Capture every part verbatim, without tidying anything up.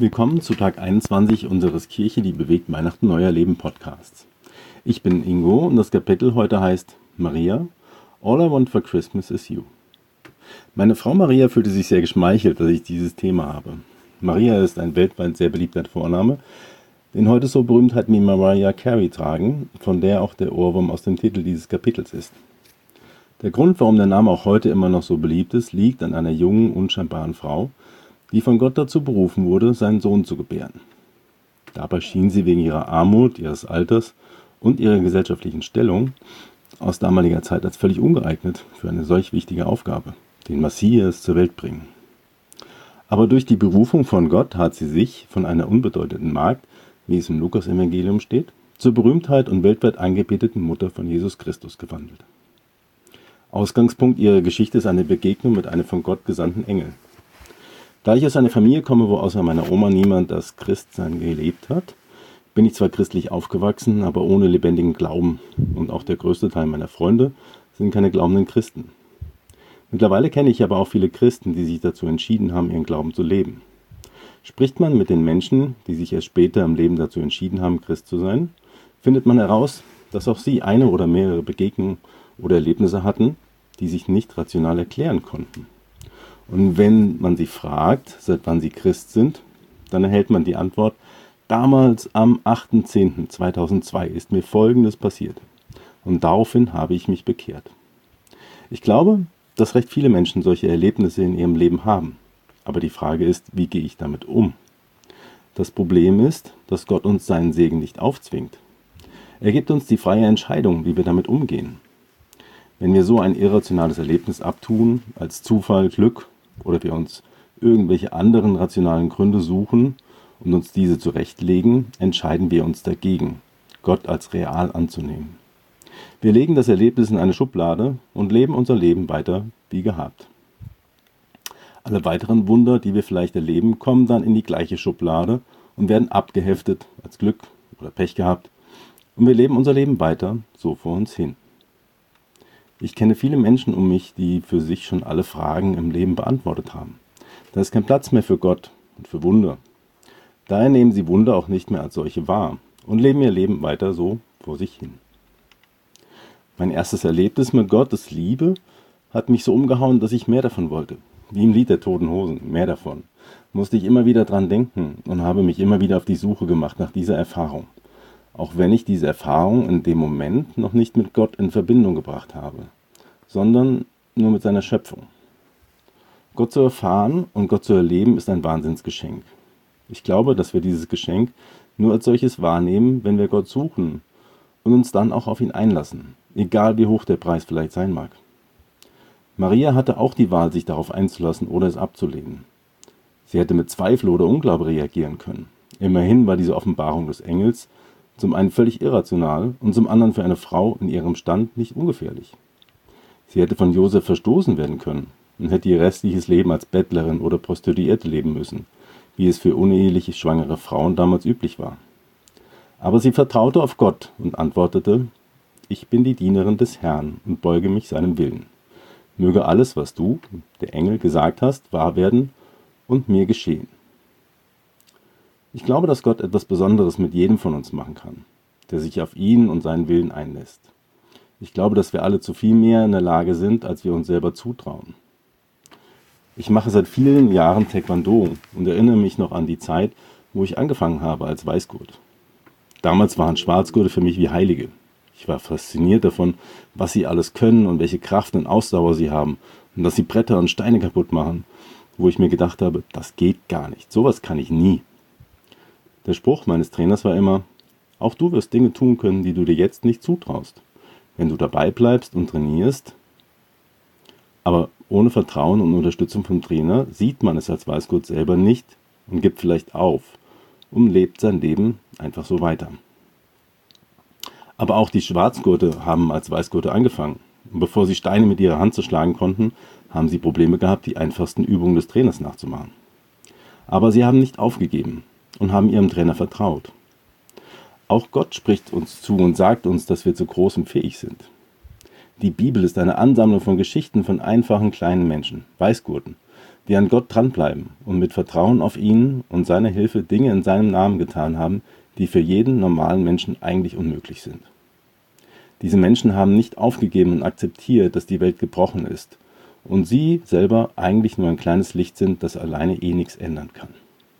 Willkommen zu Tag einundzwanzig unseres Kirche, die bewegt Weihnachten Neuer Leben Podcasts. Ich bin Ingo und das Kapitel heute heißt Maria, All I Want for Christmas is You. Meine Frau Maria fühlte sich sehr geschmeichelt, dass ich dieses Thema habe. Maria ist ein weltweit sehr beliebter Vorname, den heute so Berühmtheiten wie Mariah Carey tragen, von der auch der Ohrwurm aus dem Titel dieses Kapitels ist. Der Grund, warum der Name auch heute immer noch so beliebt ist, liegt an einer jungen, unscheinbaren Frau, die von Gott dazu berufen wurde, seinen Sohn zu gebären. Dabei schien sie wegen ihrer Armut, ihres Alters und ihrer gesellschaftlichen Stellung aus damaliger Zeit als völlig ungeeignet für eine solch wichtige Aufgabe, den Messias zur Welt bringen. Aber durch die Berufung von Gott hat sie sich von einer unbedeutenden Magd, wie es im Lukas-Evangelium steht, zur Berühmtheit und weltweit angebeteten Mutter von Jesus Christus gewandelt. Ausgangspunkt ihrer Geschichte ist eine Begegnung mit einem von Gott gesandten Engel. Da ich aus einer Familie komme, wo außer meiner Oma niemand das Christsein gelebt hat, bin ich zwar christlich aufgewachsen, aber ohne lebendigen Glauben. Und auch der größte Teil meiner Freunde sind keine glaubenden Christen. Mittlerweile kenne ich aber auch viele Christen, die sich dazu entschieden haben, ihren Glauben zu leben. Spricht man mit den Menschen, die sich erst später im Leben dazu entschieden haben, Christ zu sein, findet man heraus, dass auch sie eine oder mehrere Begegnungen oder Erlebnisse hatten, die sich nicht rational erklären konnten. Und wenn man sie fragt, seit wann sie Christ sind, dann erhält man die Antwort: Damals am achter zehnter zweitausendzwei ist mir Folgendes passiert und daraufhin habe ich mich bekehrt. Ich glaube, dass recht viele Menschen solche Erlebnisse in ihrem Leben haben. Aber die Frage ist, wie gehe ich damit um? Das Problem ist, dass Gott uns seinen Segen nicht aufzwingt. Er gibt uns die freie Entscheidung, wie wir damit umgehen. Wenn wir so ein irrationales Erlebnis abtun, als Zufall, Glück oder wir uns irgendwelche anderen rationalen Gründe suchen und uns diese zurechtlegen, entscheiden wir uns dagegen, Gott als real anzunehmen. Wir legen das Erlebnis in eine Schublade und leben unser Leben weiter wie gehabt. Alle weiteren Wunder, die wir vielleicht erleben, kommen dann in die gleiche Schublade und werden abgeheftet als Glück oder Pech gehabt. Und wir leben unser Leben weiter so vor uns hin. Ich kenne viele Menschen um mich, die für sich schon alle Fragen im Leben beantwortet haben. Da ist kein Platz mehr für Gott und für Wunder. Daher nehmen sie Wunder auch nicht mehr als solche wahr und leben ihr Leben weiter so vor sich hin. Mein erstes Erlebnis mit Gottes Liebe hat mich so umgehauen, dass ich mehr davon wollte. Wie im Lied der Toten Hosen, mehr davon. Musste ich immer wieder dran denken und habe mich immer wieder auf die Suche gemacht nach dieser Erfahrung. Auch wenn ich diese Erfahrung in dem Moment noch nicht mit Gott in Verbindung gebracht habe, sondern nur mit seiner Schöpfung. Gott zu erfahren und Gott zu erleben ist ein Wahnsinnsgeschenk. Ich glaube, dass wir dieses Geschenk nur als solches wahrnehmen, wenn wir Gott suchen und uns dann auch auf ihn einlassen, egal wie hoch der Preis vielleicht sein mag. Maria hatte auch die Wahl, sich darauf einzulassen oder es abzulehnen. Sie hätte mit Zweifel oder Unglaube reagieren können. Immerhin war diese Offenbarung des Engels zum einen völlig irrational und zum anderen für eine Frau in ihrem Stand nicht ungefährlich. Sie hätte von Josef verstoßen werden können und hätte ihr restliches Leben als Bettlerin oder Prostituierte leben müssen, wie es für uneheliche schwangere Frauen damals üblich war. Aber sie vertraute auf Gott und antwortete: Ich bin die Dienerin des Herrn und beuge mich seinem Willen. Möge alles, was du, der Engel, gesagt hast, wahr werden und mir geschehen. Ich glaube, dass Gott etwas Besonderes mit jedem von uns machen kann, der sich auf ihn und seinen Willen einlässt. Ich glaube, dass wir alle zu viel mehr in der Lage sind, als wir uns selber zutrauen. Ich mache seit vielen Jahren Taekwondo und erinnere mich noch an die Zeit, wo ich angefangen habe als Weißgurt. Damals waren Schwarzgurte für mich wie Heilige. Ich war fasziniert davon, was sie alles können und welche Kraft und Ausdauer sie haben und dass sie Bretter und Steine kaputt machen, wo ich mir gedacht habe, das geht gar nicht, sowas kann ich nie. Der Spruch meines Trainers war immer: Auch du wirst Dinge tun können, die du dir jetzt nicht zutraust, wenn du dabei bleibst und trainierst. Aber ohne Vertrauen und Unterstützung vom Trainer sieht man es als Weißgurt selber nicht und gibt vielleicht auf und lebt sein Leben einfach so weiter. Aber auch die Schwarzgurte haben als Weißgurte angefangen. Und bevor sie Steine mit ihrer Hand zerschlagen konnten, haben sie Probleme gehabt, die einfachsten Übungen des Trainers nachzumachen. Aber sie haben nicht aufgegeben und haben ihrem Trainer vertraut. Auch Gott spricht uns zu und sagt uns, dass wir zu Großem fähig sind. Die Bibel ist eine Ansammlung von Geschichten von einfachen kleinen Menschen, Weißgurten, die an Gott dranbleiben und mit Vertrauen auf ihn und seine Hilfe Dinge in seinem Namen getan haben, die für jeden normalen Menschen eigentlich unmöglich sind. Diese Menschen haben nicht aufgegeben und akzeptiert, dass die Welt gebrochen ist und sie selber eigentlich nur ein kleines Licht sind, das alleine eh nichts ändern kann.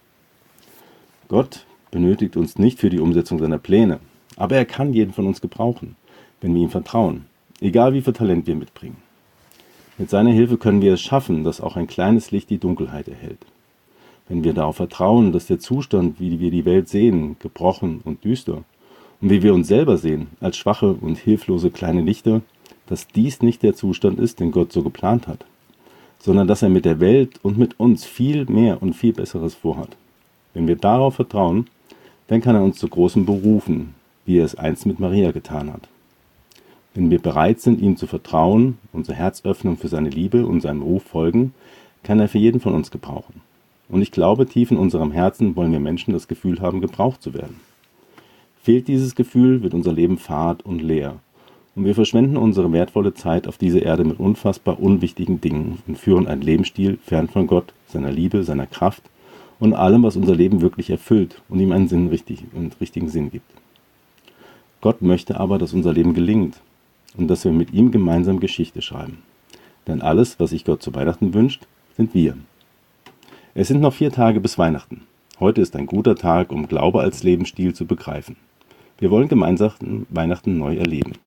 Gott benötigt uns nicht für die Umsetzung seiner Pläne, aber er kann jeden von uns gebrauchen, wenn wir ihm vertrauen, egal wie viel Talent wir mitbringen. Mit seiner Hilfe können wir es schaffen, dass auch ein kleines Licht die Dunkelheit erhellt. Wenn wir darauf vertrauen, dass der Zustand, wie wir die Welt sehen, gebrochen und düster, und wie wir uns selber sehen, als schwache und hilflose kleine Lichter, dass dies nicht der Zustand ist, den Gott so geplant hat, sondern dass er mit der Welt und mit uns viel mehr und viel Besseres vorhat. Wenn wir darauf vertrauen, dann kann er uns zu Großem berufen, wie er es einst mit Maria getan hat. Wenn wir bereit sind, ihm zu vertrauen, unser Herz öffnen für seine Liebe und seinem Ruf folgen, kann er für jeden von uns gebrauchen. Und ich glaube, tief in unserem Herzen wollen wir Menschen das Gefühl haben, gebraucht zu werden. Fehlt dieses Gefühl, wird unser Leben fad und leer. Und wir verschwenden unsere wertvolle Zeit auf dieser Erde mit unfassbar unwichtigen Dingen und führen einen Lebensstil fern von Gott, seiner Liebe, seiner Kraft und allem, was unser Leben wirklich erfüllt und ihm einen Sinn richtig, einen richtigen Sinn gibt. Gott möchte aber, dass unser Leben gelingt und dass wir mit ihm gemeinsam Geschichte schreiben. Denn alles, was sich Gott zu Weihnachten wünscht, sind wir. Es sind noch vier Tage bis Weihnachten. Heute ist ein guter Tag, um Glaube als Lebensstil zu begreifen. Wir wollen gemeinsam Weihnachten neu erleben.